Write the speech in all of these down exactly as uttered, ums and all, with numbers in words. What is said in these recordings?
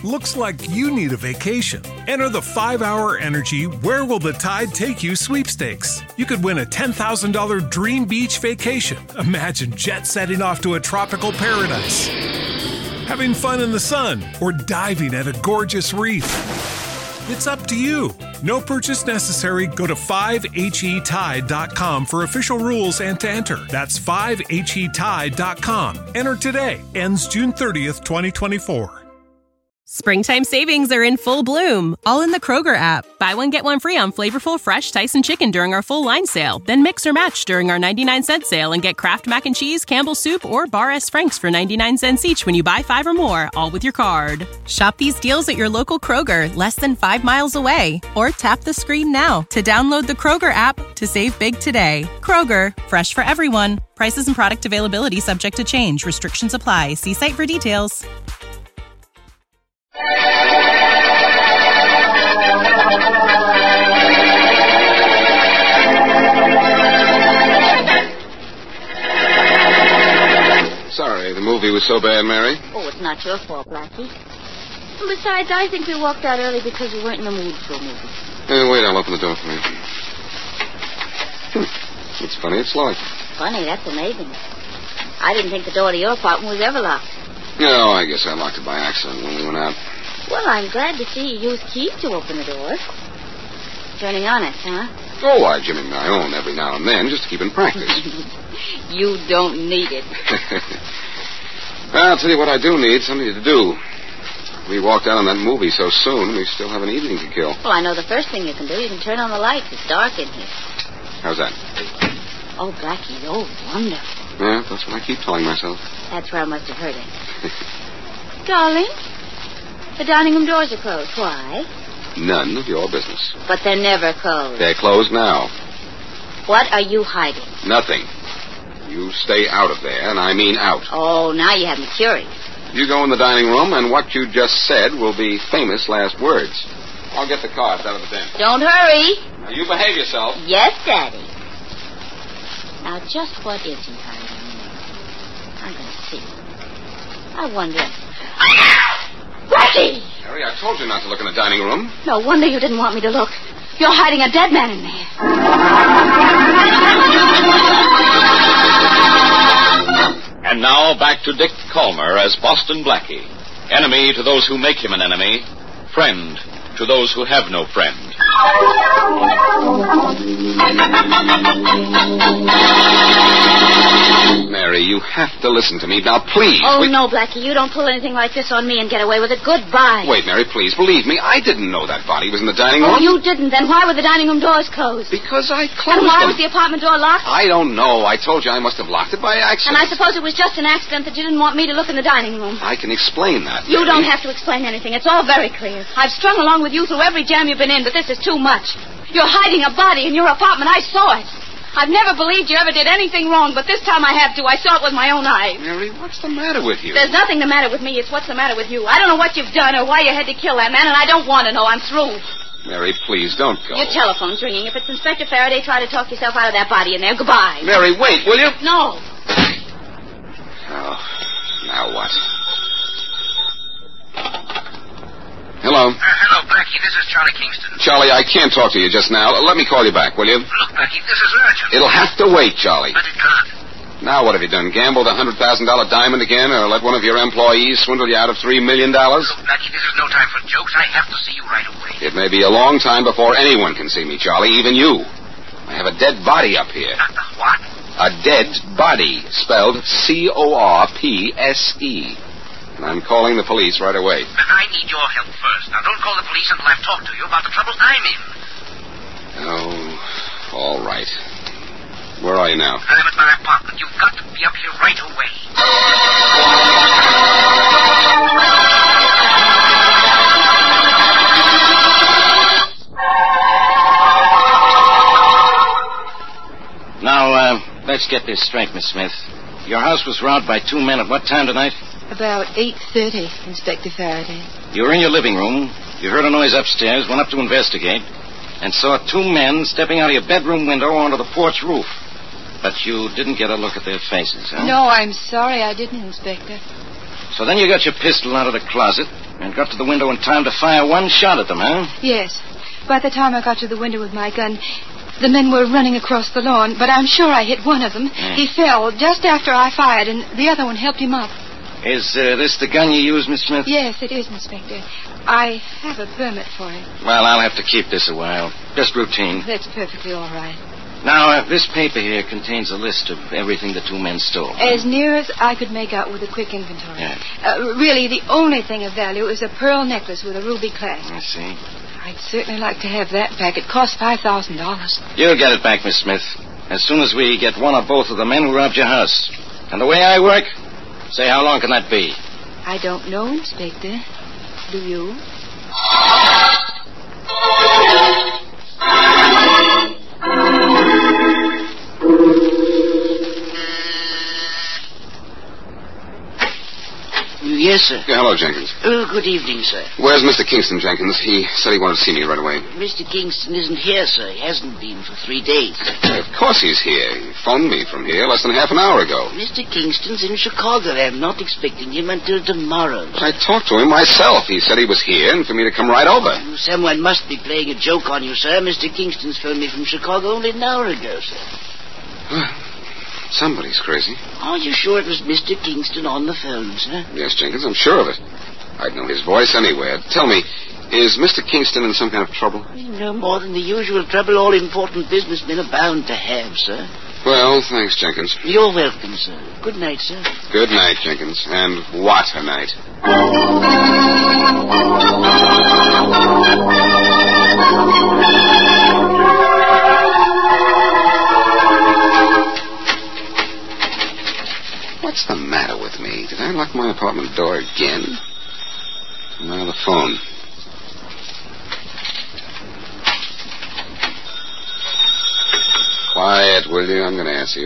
Looks like you need a vacation. Enter the five hour Energy Where Will the Tide Take You sweepstakes. You could win a ten thousand dollars dream beach vacation. Imagine jet setting off to a tropical paradise, having fun in the sun, or diving at a gorgeous reef. It's up to you. No purchase necessary. Go to five H E tide dot com for official rules and to enter. That's five H E tide dot com. Enter today. Ends June thirtieth, twenty twenty-four. Springtime savings are in full bloom, all in the Kroger app. Buy one, get one free on flavorful fresh Tyson chicken during our full line sale. Then mix or match during our ninety-nine cent sale and get Kraft Mac and Cheese, Campbell's Soup, or Bar S. Frank's for ninety-nine cents each when you buy five or more, all with your card. Shop these deals at your local Kroger, less than five miles away. Or tap the screen now to download the Kroger app to save big today. Kroger, fresh for everyone. Prices and product availability subject to change. Restrictions apply. See site for details. Sorry, the movie was so bad, Mary. Oh, it's not your fault, Blackie. And besides, I think we walked out early because you weren't in the mood for a movie. Hey, wait, I'll open the door for you. Hmm. It's funny, it's locked. Funny, that's amazing. I didn't think the door to your apartment was ever locked. No, I guess I locked it by accident when we went out. Well, I'm glad to see you use keys to open the door. Turning honest, huh? Oh, I jimmy my own every now and then just to keep in practice. You don't need it. Well, I'll tell you what I do need, something to do. We walked out on that movie so soon, we still have an evening to kill. Well, I know the first thing you can do. You can turn on the lights. It's dark in here. How's that? Oh, Blackie, oh, wonderful. Yeah, that's what I keep telling myself. That's where I must have heard it. Darling, the dining room doors are closed. Why? None of your business. But they're never closed. They're closed now. What are you hiding? Nothing. You stay out of there, and I mean out. Oh, now you have me curious. You go in the dining room, and what you just said will be famous last words. I'll get the cards out of the den. Don't hurry. Now, you behave yourself. Yes, Daddy. Now, just what is he hiding? I'm going to see. I wonder. Blackie! Harry, I told you not to look in the dining room. No wonder you didn't want me to look. You're hiding a dead man in there. And now back to Dick Calmer as Boston Blackie. Enemy to those who make him an enemy. Friend to those who have no friend. Mary, you have to listen to me. Now, please. Oh, we... no, Blackie. You don't pull anything like this on me and get away with it. Goodbye. Wait, Mary, please. Believe me, I didn't know that body was in the dining room. Oh, you didn't? Then why were the dining room doors closed? Because I closed And why them. was the apartment door locked? I don't know. I told you I must have locked it by accident. And I suppose it was just an accident that you didn't want me to look in the dining room. I can explain that. You Mary. don't have to explain anything. It's all very clear. I've strung along with you through every jam you've been in, but this is too much. You're hiding a body in your apartment. I saw it. I've never believed you ever did anything wrong, but this time I have to. I saw it with my own eyes. Mary, what's the matter with you? There's nothing the matter with me. It's what's the matter with you. I don't know what you've done or why you had to kill that man, and I don't want to know. I'm through. Mary, please, don't go. Your telephone's ringing. If it's Inspector Faraday, try to talk yourself out of that body in there. Goodbye. Mary, wait, will you? No. Oh, now what? Hello. Uh, hello, Blackie. This is Charlie Kingston. Charlie, I can't talk to you just now. Let me call you back, will you? Look, Blackie, this is urgent. It'll have to wait, Charlie. But it can't. Now what have you done? Gambled a one hundred thousand dollars diamond again, or let one of your employees swindle you out of three million dollars? Look, Blackie, this is no time for jokes. I have to see you right away. It may be a long time before anyone can see me, Charlie, even you. I have a dead body up here. Uh, uh, what? A dead body, spelled C O R P S E. And I'm calling the police right away. But I need your help first. Now, don't call the police until I've talked to you about the trouble I'm in. Oh, all right. Where are you now? I'm at my apartment. You've got to be up here right away. Now, uh, let's get this straight, Miss Smith. Your house was robbed by two men at what time tonight? About eight thirty, Inspector Faraday. You were in your living room. You heard a noise upstairs, went up to investigate, and saw two men stepping out of your bedroom window onto the porch roof. But you didn't get a look at their faces, huh? No, I'm sorry I didn't, Inspector. So then you got your pistol out of the closet and got to the window in time to fire one shot at them, huh? Yes. By the time I got to the window with my gun, the men were running across the lawn, but I'm sure I hit one of them. Mm. He fell just after I fired, and the other one helped him up. Is uh, this the gun you used, Miss Smith? Yes, it is, Inspector. I have a permit for it. Well, I'll have to keep this a while. Just routine. That's perfectly all right. Now, uh, this paper here contains a list of everything the two men stole. As near as I could make out with a quick inventory. Yeah. Uh, really, the only thing of value is a pearl necklace with a ruby clasp. I see. I'd certainly like to have that back. It cost five thousand dollars. You'll get it back, Miss Smith, as soon as we get one or both of the men who robbed your house. And the way I work, say, how long can that be? I don't know, Inspector. Do you? Yes, sir. Yeah, hello, Jenkins. Oh, good evening, sir. Where's Mister Kingston, Jenkins? He said he wanted to see me right away. Mister Kingston isn't here, sir. He hasn't been for three days. Of course he's here. He phoned me from here less than half an hour ago. Mister Kingston's in Chicago. I'm not expecting him until tomorrow. I talked to him myself. He said he was here and for me to come right over. Someone must be playing a joke on you, sir. Mister Kingston's phoned me from Chicago only an hour ago, sir. Somebody's crazy. Are you sure it was Mister Kingston on the phone, sir? Yes, Jenkins, I'm sure of it. I'd know his voice anywhere. Tell me, is Mister Kingston in some kind of trouble? No more than the usual trouble all important businessmen are bound to have, sir. Well, thanks, Jenkins. You're welcome, sir. Good night, sir. Good night, Jenkins. And what a night. What's the matter with me? Did I lock my apartment door again? Now the phone. Quiet, will you? I'm going to answer you.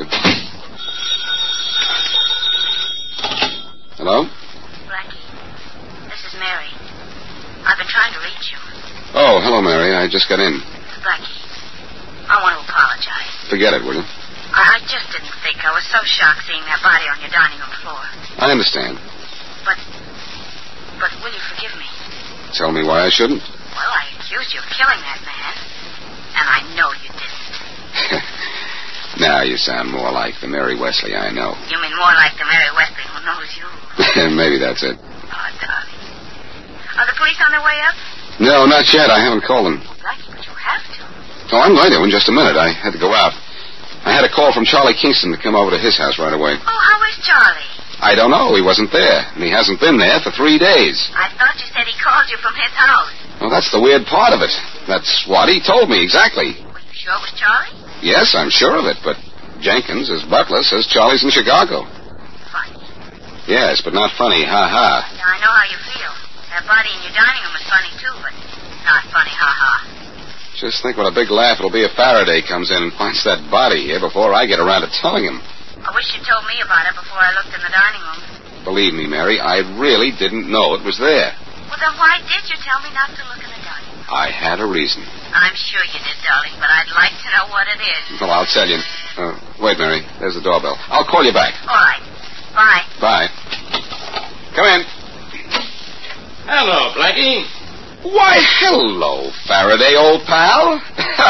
Hello? Blackie, this is Mary. I've been trying to reach you. Oh, hello, Mary. I just got in. Blackie, I want to apologize. Forget it, will you? I, I just didn't think. I was so shocked seeing that body on your dining room floor. I understand. But, but will you forgive me? Tell me why I shouldn't. Well, I accused you of killing that man, and I know you didn't. Now you sound more like the Mary Wesley I know. You mean more like the Mary Wesley who knows you? Maybe that's it. Oh, darling. Are the police on their way up? No, not yet. I haven't called them. Blackie, but you have to. Oh, I'm going to in just a minute. I had to go out. I had a call from Charlie Kingston to come over to his house right away. Oh, how is Charlie? I don't know. He wasn't there, and he hasn't been there for three days. I thought you said he called you from his house. Well, that's the weird part of it. That's what he told me exactly. Were you sure it was Charlie? Yes, I'm sure of it, but Jenkins, his butler, says Charlie's in Chicago. Funny. Yes, but not funny. Ha-ha. Now, I know how you feel. That body in your dining room is funny, too, but not funny, ha-ha. Just think what a big laugh it'll be if Faraday comes in and finds that body here before I get around to telling him. I wish you'd told me about it before I looked in the dining room. Believe me, Mary, I really didn't know it was there. Well, then why did you tell me not to look in the dining room? I had a reason. I'm sure you did, darling, but I'd like to know what it is. Well, I'll tell you. Uh, wait, Mary. There's the doorbell. I'll call you back. All right. Bye. Bye. Come in. Hello, Blackie. Why, hello, Faraday, old pal.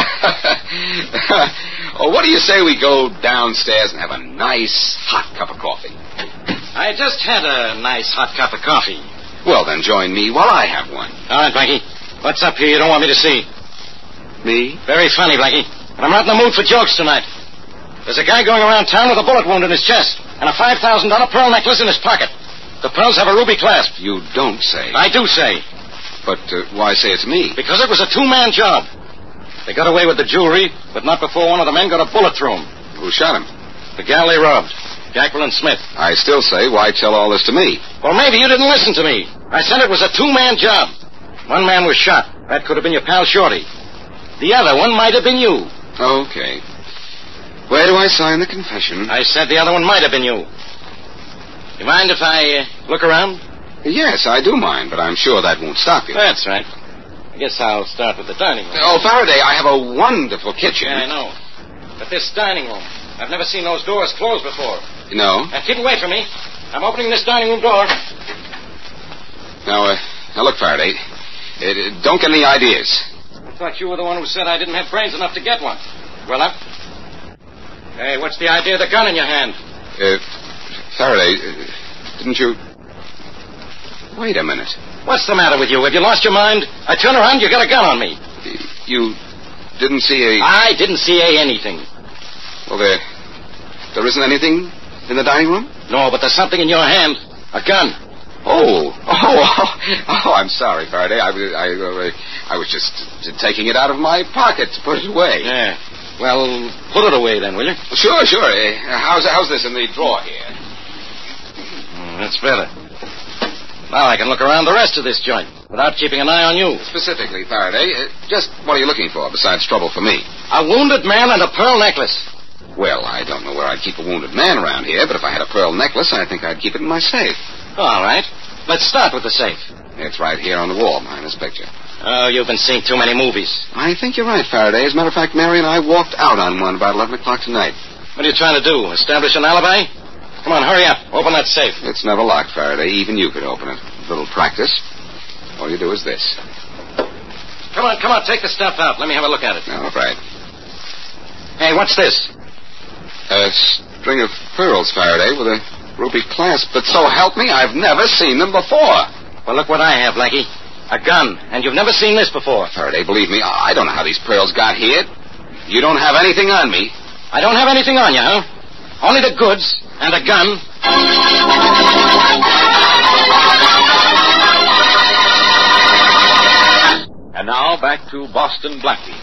Oh, what do you say we go downstairs and have a nice hot cup of coffee? I just had a nice hot cup of coffee. Well, then join me while I have one. All right, Blackie. What's up here you don't want me to see? Me? Very funny, Blackie. But I'm not in the mood for jokes tonight. There's a guy going around town with a bullet wound in his chest and a five thousand dollars pearl necklace in his pocket. The pearls have a ruby clasp. You don't say. I do say. But uh, why say it's me? Because it was a two-man job. They got away with the jewelry, but not before one of the men got a bullet through him. Who shot him? The gal they robbed, Jacqueline Smith. I still say, why tell all this to me? Well, maybe you didn't listen to me. I said it was a two-man job. One man was shot. That could have been your pal Shorty. The other one might have been you. Okay. Where do I sign the confession? I said the other one might have been you. You mind if I uh, look around? Yes, I do mind, but I'm sure that won't stop you. That's right. I guess I'll start with the dining room. Oh, Faraday, I have a wonderful kitchen. Yeah, I know. But this dining room, I've never seen those doors closed before. No. Now, keep away from me. I'm opening this dining room door. Now, uh, now look, Faraday. Uh, uh, don't get any ideas. I thought you were the one who said I didn't have brains enough to get one. Well, up. Hey, what's the idea of the gun in your hand? Uh, Faraday, uh, didn't you... Wait a minute. What's the matter with you? Have you lost your mind? I turn around, you got a gun on me. You didn't see a... I didn't see a anything. Well, there... There isn't anything in the dining room? No, but there's something in your hand. A gun. Oh. Oh, oh, oh I'm sorry, Faraday. I, I, I, I was just taking it out of my pocket to put it away. Yeah. Well, put it away then, will you? Sure, sure. Uh, how's, how's this in the drawer here? Mm, that's better. Now I can look around the rest of this joint without keeping an eye on you. Specifically, Faraday, uh, just what are you looking for besides trouble for me? A wounded man and a pearl necklace. Well, I don't know where I'd keep a wounded man around here, but if I had a pearl necklace, I think I'd keep it in my safe. All right. Let's start with the safe. It's right here on the wall behind this picture. Oh, you've been seeing too many movies. I think you're right, Faraday. As a matter of fact, Mary and I walked out on one about eleven o'clock tonight. What are you trying to do? Establish an alibi? Come on, hurry up. Open that safe. It's never locked, Faraday. Even you could open it. A little practice. All you do is this. Come on, come on. Take the stuff out. Let me have a look at it. All right. Hey, what's this? A string of pearls, Faraday, with a ruby clasp. But so help me, I've never seen them before. Well, look what I have, Blackie. A gun. And you've never seen this before. Faraday, believe me, I don't know how these pearls got here. You don't have anything on me. I don't have anything on you, huh? Only the goods and a gun. And now back to Boston Blackie.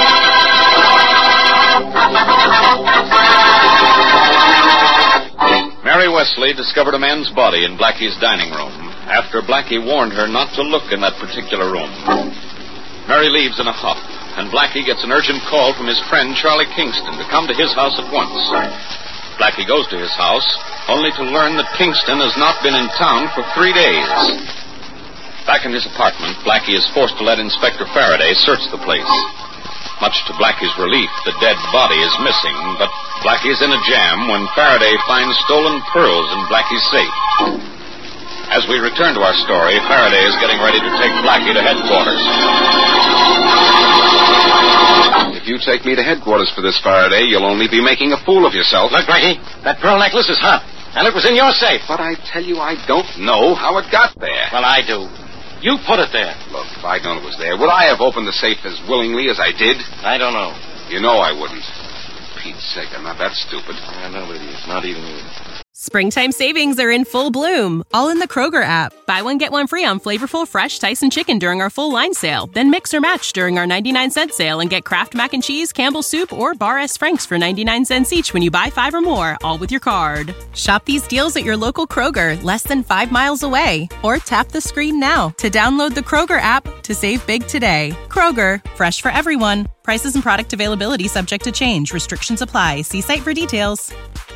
Mary Wesley discovered a man's body in Blackie's dining room after Blackie warned her not to look in that particular room. Mary leaves in a huff, and Blackie gets an urgent call from his friend Charlie Kingston to come to his house at once. Blackie goes to his house, only to learn that Kingston has not been in town for three days. Back in his apartment, Blackie is forced to let Inspector Faraday search the place. Much to Blackie's relief, the dead body is missing, but Blackie's in a jam when Faraday finds stolen pearls in Blackie's safe. As we return to our story, Faraday is getting ready to take Blackie to headquarters. If you take me to headquarters for this, Faraday, you'll only be making a fool of yourself. Look, Blackie, that pearl necklace is hot, and it was in your safe. But I tell you, I don't know how it got there. Well, I do. You put it there. Look, if I'd known it was there, would I have opened the safe as willingly as I did? I don't know. You know I wouldn't. For Pete's sake, I'm not that stupid. I know it is. Not even you. Springtime savings are in full bloom, all in the Kroger app. Buy one, get one free on flavorful, fresh Tyson chicken during our full line sale. Then mix or match during our ninety-nine cent sale and get Kraft Mac and Cheese, Campbell's Soup, or Bar S. Frank's for ninety-nine cents each when you buy five or more, all with your card. Shop these deals at your local Kroger, less than five miles away. Or tap the screen now to download the Kroger app to save big today. Kroger, fresh for everyone. Prices and product availability subject to change. Restrictions apply. See site for details.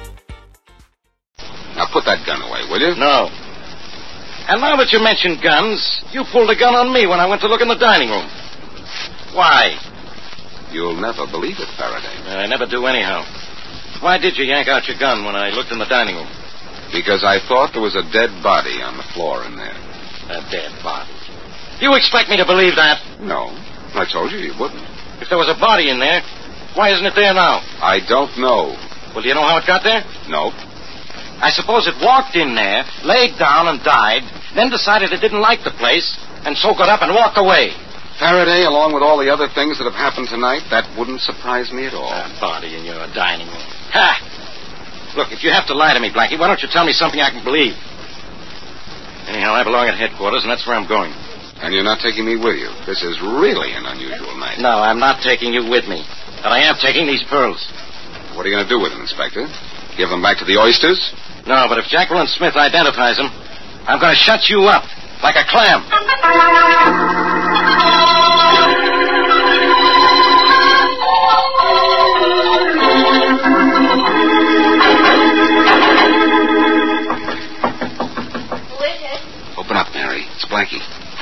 Now put that gun away, will you? No. And now that you mentioned guns, you pulled a gun on me when I went to look in the dining room. Why? You'll never believe it, Faraday. I never do anyhow. Why did you yank out your gun when I looked in the dining room? Because I thought there was a dead body on the floor in there. A dead body? You expect me to believe that? No. I told you you wouldn't. If there was a body in there, why isn't it there now? I don't know. Well, do you know how it got there? No. I suppose it walked in there, laid down and died, then decided it didn't like the place, and so got up and walked away. Faraday, along with all the other things that have happened tonight, that wouldn't surprise me at all. A body in your dining room. Ha! Look, if you have to lie to me, Blackie, why don't you tell me something I can believe? Anyhow, I belong at headquarters, and that's where I'm going. And you're not taking me with you. This is really an unusual night. No, I'm not taking you with me. But I am taking these pearls. What are you going to do with them, Inspector? Give them back to the oysters? No, but if Jacqueline Smith identifies them, I'm going to shut you up like a clam. Who is it? Open up, Mary. It's Blackie.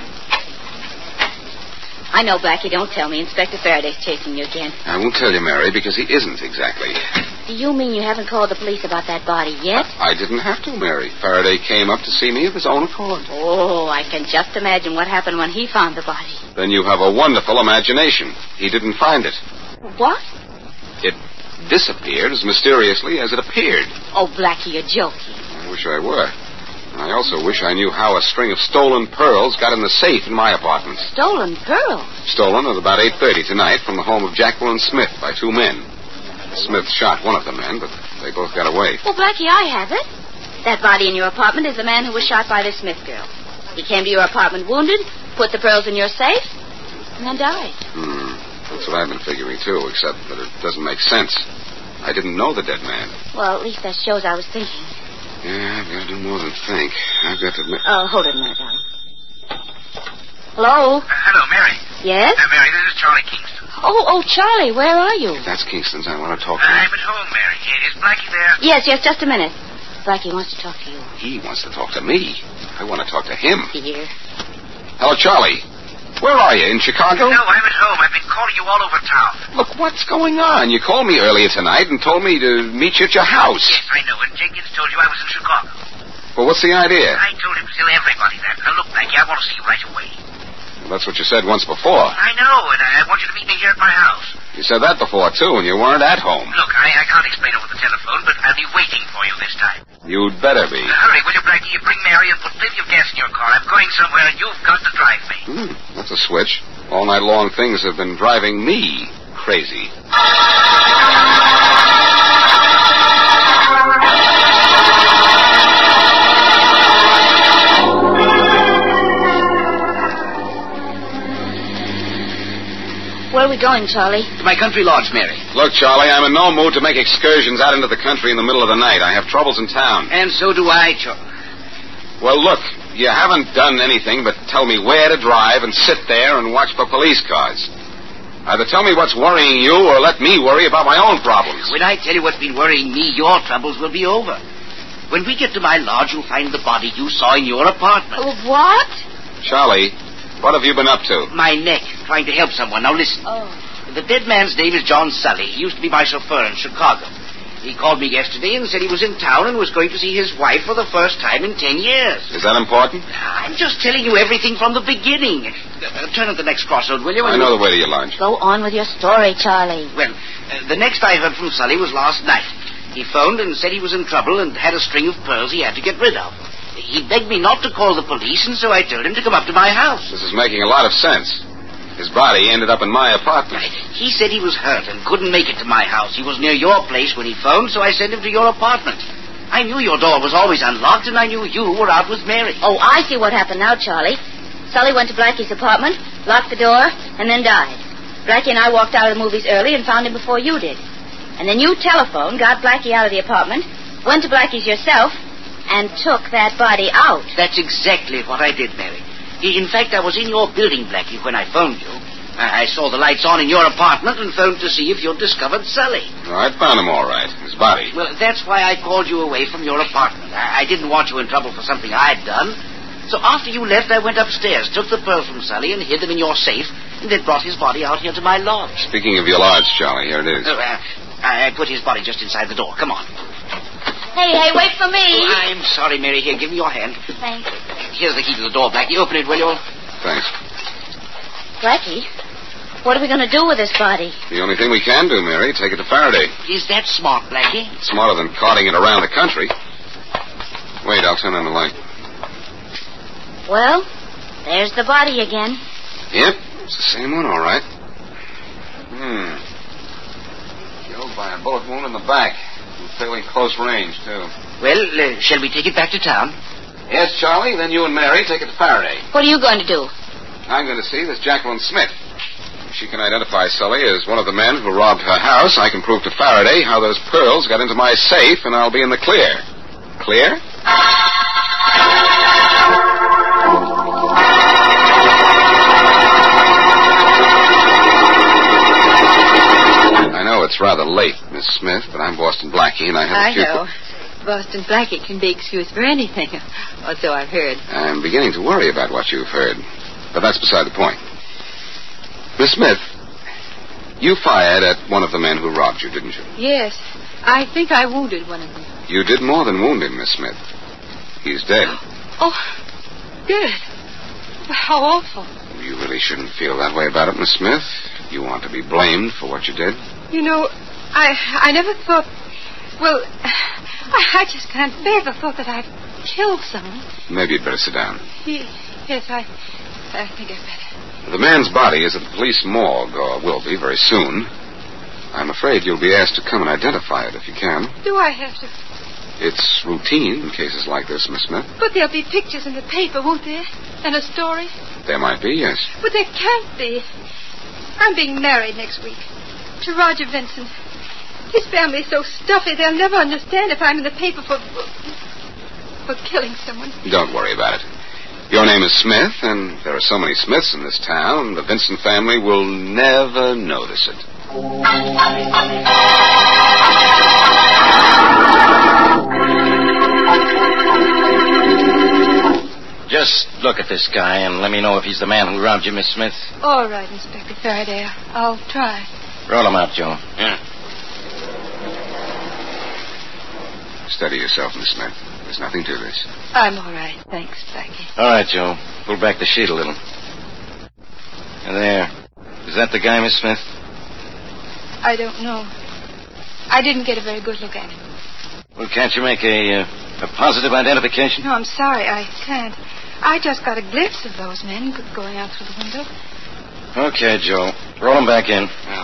I know, Blackie. Don't tell me. Inspector Faraday's chasing you again. I won't tell you, Mary, because he isn't exactly. Do you mean you haven't called the police about that body yet? I didn't have to, Mary. Faraday came up to see me of his own accord. Oh, I can just imagine what happened when he found the body. Then you have a wonderful imagination. He didn't find it. What? It disappeared as mysteriously as it appeared. Oh, Blackie, you're joking. I wish I were. I also wish I knew how a string of stolen pearls got in the safe in my apartment. Stolen pearls? Stolen at about eight thirty tonight from the home of Jacqueline Smith by two men. Smith shot one of the men, but they both got away. Well, Blackie, I have it. That body in your apartment is the man who was shot by the Smith girl. He came to your apartment wounded, put the pearls in your safe, and then died. Hmm. That's what I've been figuring, too, except that it doesn't make sense. I didn't know the dead man. Well, at least that shows I was thinking. Yeah, I've got to do more than think. I've got to admit... Oh, hold it a minute, darling. Hello? Uh, hello, Mary. Yes? Uh, Mary, this is Charlie Kingston. Oh, oh, Charlie, where are you? If that's Kingston's, I want to talk Uh, to him. I'm at home, Mary. Is Blackie there? Yes, yes, just a minute. Blackie wants to talk to you. He wants to talk to me. I want to talk to him. Here. Hello, Charlie. Where are you, in Chicago? No, I'm at home. I've been calling you all over town. Look, what's going on? You called me earlier tonight and told me to meet you at your house. Yes, I know. And Jenkins told you I was in Chicago. Well, what's the idea? I told him to tell everybody that. Now, look, Blackie, I want to see you right away. Well, that's what you said once before. I know, and I want you to meet me here at my house. You said that before, too, and you weren't at home. Look, I, I can't explain over the telephone, but I'll be waiting for you this time. You'd better be. Uh, hurry, will you, Blackie? You bring Mary and put plenty of gas in your car. I'm going somewhere, and you've got to drive me. Hmm, that's a switch. All night long, things have been driving me crazy. Where are we going, Charlie? To my country lodge, Mary. Look, Charlie, I'm in no mood to make excursions out into the country in the middle of the night. I have troubles in town. And so do I, Charlie. Well, look, you haven't done anything but tell me where to drive and sit there and watch for police cars. Either tell me what's worrying you or let me worry about my own problems. When I tell you what's been worrying me, your troubles will be over. When we get to my lodge, you'll find the body you saw in your apartment. Oh, what? Charlie, what have you been up to? My neck, trying to help someone. Now listen. Oh. The dead man's name is John Sully. He used to be my chauffeur in Chicago. He called me yesterday and said he was in town and was going to see his wife for the first time in ten years. Is that important? I'm just telling you everything from the beginning. Uh, turn at the next crossroad, will you? I know the way to your lodge. Go on with your story, Charlie. Well, uh, the next I heard from Sully was last night. He phoned and said he was in trouble and had a string of pearls he had to get rid of. He begged me not to call the police, and so I told him to come up to my house. This is making a lot of sense. His body ended up in my apartment. He said he was hurt and couldn't make it to my house. He was near your place when he phoned, so I sent him to your apartment. I knew your door was always unlocked, and I knew you were out with Mary. Oh, I see what happened now, Charlie. Sully went to Blackie's apartment, locked the door, and then died. Blackie and I walked out of the movies early and found him before you did. And then you telephoned, got Blackie out of the apartment, went to Blackie's yourself, and took that body out. That's exactly what I did, Mary. In fact, I was in your building, Blackie, when I phoned you. I saw the lights on in your apartment and phoned to see if you'd discovered Sully. Oh, I found him all right, his body. Well, that's why I called you away from your apartment. I, I didn't want you in trouble for something I'd done. So after you left, I went upstairs, took the pearls from Sully, and hid them in your safe, and then brought his body out here to my lodge. Speaking of your lodge, Charlie, here it is. Uh, I put his body just inside the door. Come on. Hey, hey, wait for me. Oh, I'm sorry, Mary. Here, give me your hand. Thanks. Here's the key to the door, Blackie. Open it, will you? Thanks. Blackie, what are we going to do with this body? The only thing we can do, Mary, take it to Faraday. Is that smart, Blackie? Smarter than carting it around the country. Wait, I'll turn on the light. Well, there's the body again. Yep, it's the same one, all right. Hmm. Killed by a bullet wound in the back. Fairly close range, too. Well, uh, shall we take it back to town? Yes, Charlie. Then you and Mary take it to Faraday. What are you going to do? I'm going to see this Jacqueline Smith. If she can identify Sully as one of the men who robbed her house, I can prove to Faraday how those pearls got into my safe, and I'll be in the clear. Clear? I know it's rather late, Miss Smith, but I'm Boston Blackie, and I have a I few... know. Boston Blackie can be excused for anything, or so I've heard. I'm beginning to worry about what you've heard, but that's beside the point. Miss Smith, you fired at one of the men who robbed you, didn't you? Yes. I think I wounded one of them. You did more than wound him, Miss Smith. He's dead. Oh, dead. How awful. You really shouldn't feel that way about it, Miss Smith. You want to be blamed for what you did. You know, I I never thought... Well, I, I just can't bear the thought that I've killed someone. Maybe you'd better sit down. He, yes, I, I think I'd better. The man's body is at the police morgue, or will be very soon. I'm afraid you'll be asked to come and identify it if you can. Do I have to? It's routine in cases like this, Miss Smith. But there'll be pictures in the paper, won't there? And a story? There might be, yes. But there can't be. I'm being married next week to Roger Vincent. His family's so stuffy they'll never understand if I'm in the paper for... for killing someone. Don't worry about it. Your name is Smith, and there are so many Smiths in this town, the Vincent family will never notice it. Just look at this guy and let me know if he's the man who robbed you, Miss Smith. All right, Inspector Faraday. I'll try. Roll him out, Joe. Yeah. Steady yourself, Miss Smith. There's nothing to this. I'm all right. Thanks, Blackie. All right, Joe. Pull back the sheet a little. There. Is that the guy, Miss Smith? I don't know. I didn't get a very good look at him. Well, can't you make a, uh, a positive identification? No, I'm sorry. I can't. I just got a glimpse of those men going out through the window. Okay, Joe. Roll them back in. Yeah.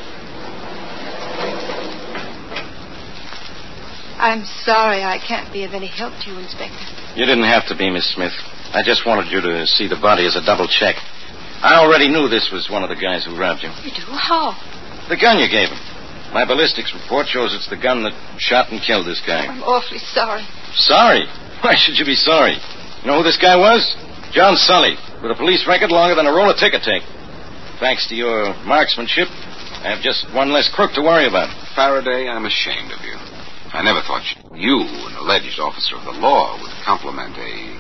I'm sorry I can't be of any help to you, Inspector. You didn't have to be, Miss Smith. I just wanted you to see the body as a double check. I already knew this was one of the guys who robbed you. You do? How? The gun you gave him. My ballistics report shows it's the gun that shot and killed this guy. I'm awfully sorry. Sorry? Why should you be sorry? You know who this guy was? John Sully, with a police record longer than a roll of ticket tape. Thanks to your marksmanship, I have just one less crook to worry about. Faraday, I'm ashamed of you. I never thought you, an alleged officer of the law, would compliment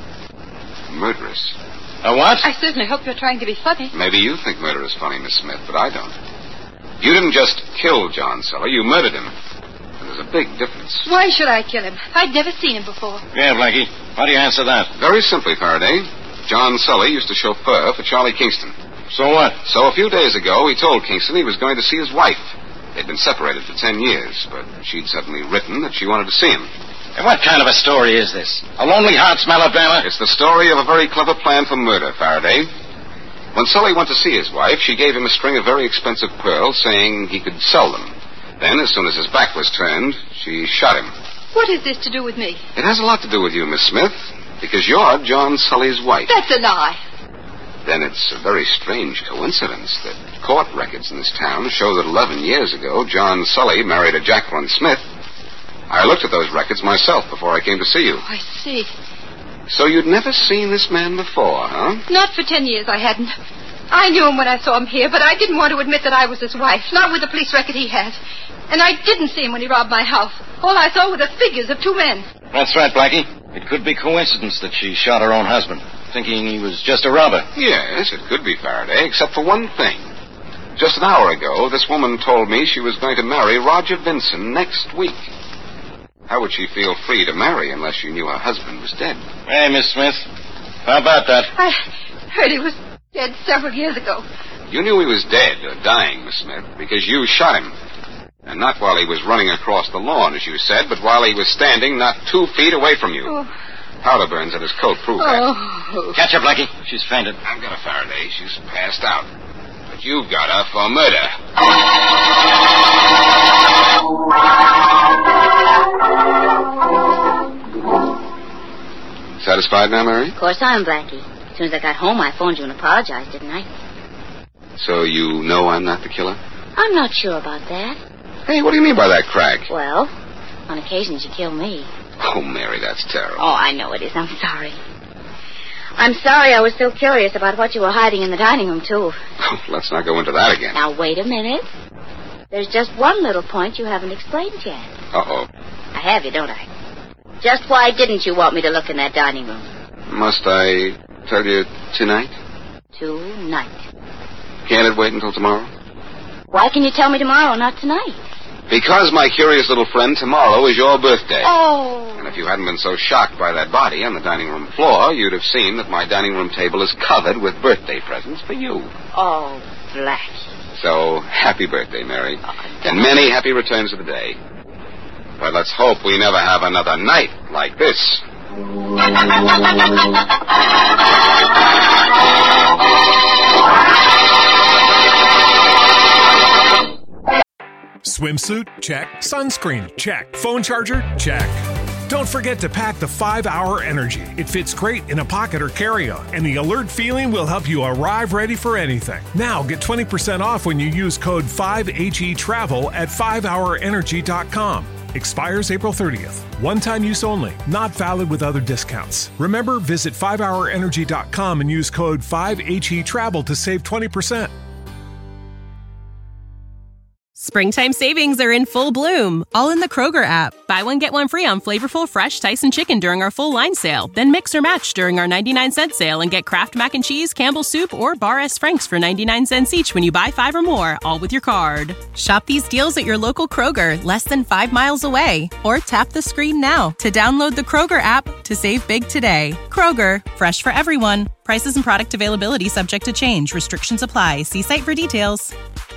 a murderess. A what? I certainly hope you're trying to be funny. Maybe you think murder is funny, Miss Smith, but I don't. You didn't just kill John Sully, you murdered him. And there's a big difference. Why should I kill him? I'd never seen him before. Yeah, Blackie. How do you answer that? Very simply, Faraday. John Sully used to chauffeur for Charlie Kingston. So what? So a few days ago, he told Kingston he was going to see his wife. They'd been separated for ten years, but she'd suddenly written that she wanted to see him. And what kind of a story is this? A Lonely Hearts melodrama? It's the story of a very clever plan for murder, Faraday. When Sully went to see his wife, she gave him a string of very expensive pearls, saying he could sell them. Then, as soon as his back was turned, she shot him. What is this to do with me? It has a lot to do with you, Miss Smith, because you're John Sully's wife. That's a lie. Then it's a very strange coincidence that court records in this town show that eleven years ago, John Sully married a Jacqueline Smith. I looked at those records myself before I came to see you. Oh, I see. So you'd never seen this man before, huh? Not for ten years, I hadn't. I knew him when I saw him here, but I didn't want to admit that I was his wife, not with the police record he has. And I didn't see him when he robbed my house. All I saw were the figures of two men. That's right, Blackie. It could be coincidence that she shot her own husband, thinking he was just a robber. Yes, it could be, Faraday, except for one thing. Just an hour ago, this woman told me she was going to marry Roger Vincent next week. How would she feel free to marry unless she knew her husband was dead? Hey, Miss Smith, how about that? I heard he was dead several years ago. You knew he was dead or dying, Miss Smith, because you shot him. And not while he was running across the lawn, as you said, but while he was standing not two feet away from you. Oh. Powder burns at his coat prove oh. that. Catch her, Blackie. She's fainted. I've got a Faraday. She's passed out. But you've got her for murder. Satisfied now, Mary? Of course I am, Blackie. As soon as I got home, I phoned you and apologized, didn't I? So you know I'm not the killer? I'm not sure about that. Hey, what do you mean by that, Crack? Well, on occasions you kill me. Oh, Mary, that's terrible. Oh, I know it is. I'm sorry. I'm sorry I was so curious about what you were hiding in the dining room, too. Oh, let's not go into that again. Now, wait a minute. There's just one little point you haven't explained yet. Uh-oh. I have you, don't I? Just why didn't you want me to look in that dining room? Must I tell you tonight? Tonight. Can't it wait until tomorrow? Why can you tell me tomorrow, not tonight? Because, my curious little friend, tomorrow is your birthday. Oh. And if you hadn't been so shocked by that body on the dining room floor, you'd have seen that my dining room table is covered with birthday presents for you. Oh, Blackie. So, happy birthday, Mary. Oh, and many happy returns of the day. But let's hope we never have another night like this. Swimsuit? Check. Sunscreen? Check. Phone charger? Check. Don't forget to pack the five hour Energy. It fits great in a pocket or carry-on, and the alert feeling will help you arrive ready for anything. Now get twenty percent off when you use code five H E Travel at five hour energy dot com. Expires April thirtieth. One-time use only. Not valid with other discounts. Remember, visit five hour energy dot com and use code five H E Travel to save twenty percent. Springtime savings are in full bloom, all in the Kroger app. Buy one, get one free on flavorful, fresh Tyson chicken during our full line sale. Then mix or match during our ninety-nine cent sale and get Kraft Mac and Cheese, Campbell's Soup, or Bar S. Frank's for ninety-nine cents each when you buy five or more, all with your card. Shop these deals at your local Kroger, less than five miles away. Or tap the screen now to download the Kroger app to save big today. Kroger, fresh for everyone. Prices and product availability subject to change. Restrictions apply. See site for details.